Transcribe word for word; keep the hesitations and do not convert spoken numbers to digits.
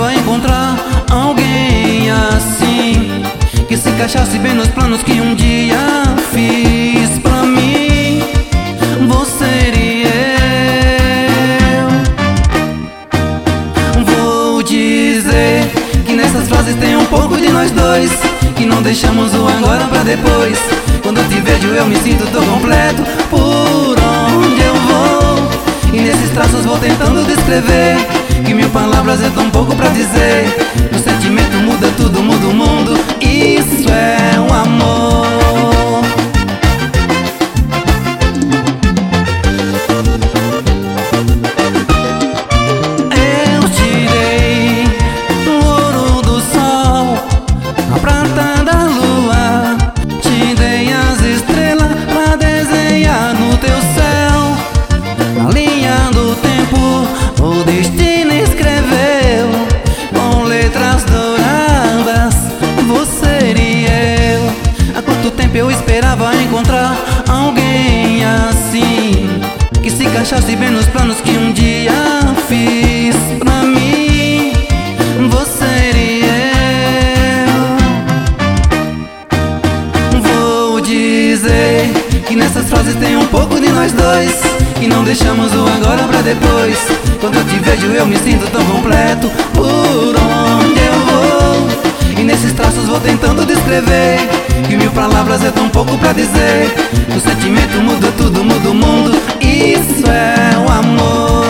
esperava encontrar alguém assim, que se encaixasse bem nos planos que um dia fiz pra mim. Você e eu. Vou dizer que nessas frases tem um pouco de nós dois, que não deixamos o agora pra depois. Quando eu te vejo eu me sinto tão completo por onde eu vou, e nesses traços vou tentando descrever que mil palavras é tão pouco pra dizer. O sentimento muda tudo, muda o mundo, isso é um amor. Eu te dei o ouro do sol, a prata da lua, te dei as estrelas pra desenhar no teu céu. Na linha do tempo o destino escreveu com letras douradas você e eu. Há quanto tempo eu esperava encontrar alguém assim, que se encaixasse bem nos planos que um dia fiz pra mim. Você e eu. Vou dizer que nessas frases tem um pouco de nós dois, que não deixamos o agora pra depois. Quando eu te vejo eu me sinto tão completo por onde eu vou, e nesses traços vou tentando descrever que mil palavras é tão pouco pra dizer. O sentimento muda tudo, muda o mundo, isso é o amor.